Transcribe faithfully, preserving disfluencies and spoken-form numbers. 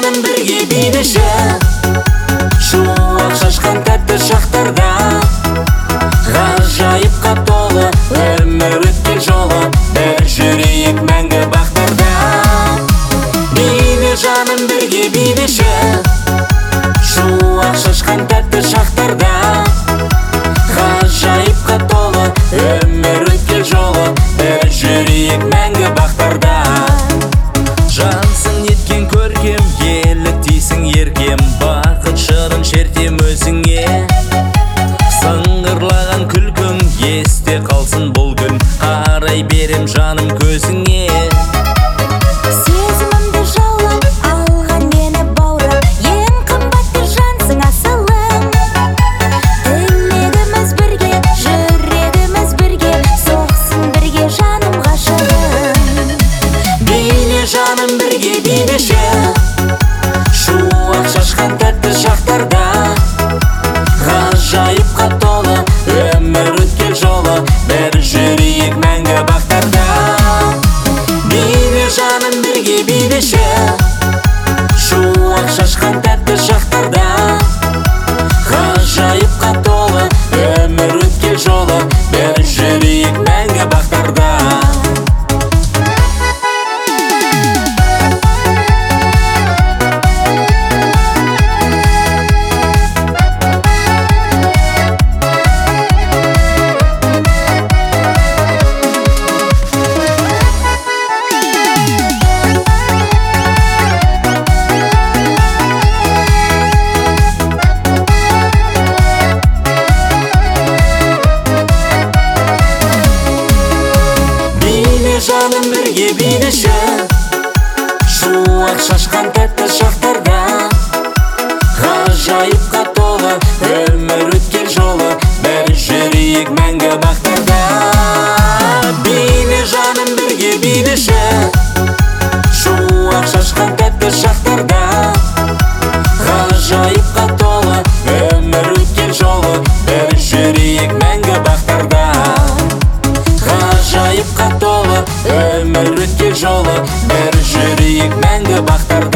жаным бірге билеші, шуақ шашқан тәтті шақтарда. Ғажайыпқа толы өмір өткен жолы, бір жүрейік мәңгі бақтарда. Биле жаным бірге билеші, шуақ шашқан тәтті шақтарда. Ғажайыпқа толы өмір өткен жолы, бір жүрейік мәңгі бақтарда. Жансың еткен көркем, еліктейсің еркем, бақыт шырын шертем өзіңе. Сыңғырлаған күлкің есте қалсын бұл күн, қарай берем жаным көзіңе. Сезімімді жаулап алған мені баурап, ең қымбатты жансың асылым. Тілегіміз бірге, жүрегіміз бірге, соқсын бірге жаным ғашығым. Биле жаным бірге билеші, шуақ шашқан тәтті шақтарда. Ғажайыпқа толы өмір өткен жолы, бір жүрейік мәңгі бақтарда. Биле жаным бірге билеші, шуақ шашқан тәтті шақтарда. Ғажайыпқа толы өмір өткен жолы, бір жүрейік мәңгі бақтарда. Жаным бірге билеші, шуақ шашқан тәтті шақтарда. Ғажайыпқа толы өмір өткен жолы, бір жүрейік мәңгі бақтарда. Биле жаным бірге билеші, шуақ шашқан тәтті шақтарда. Ғажайыпқа толы өмір өткен жолы, бір жүрейік мәңгі бақтарда. Ғажайыпқа толы өмір өткен жолы, бір жүрейік мәңгі бақтарда.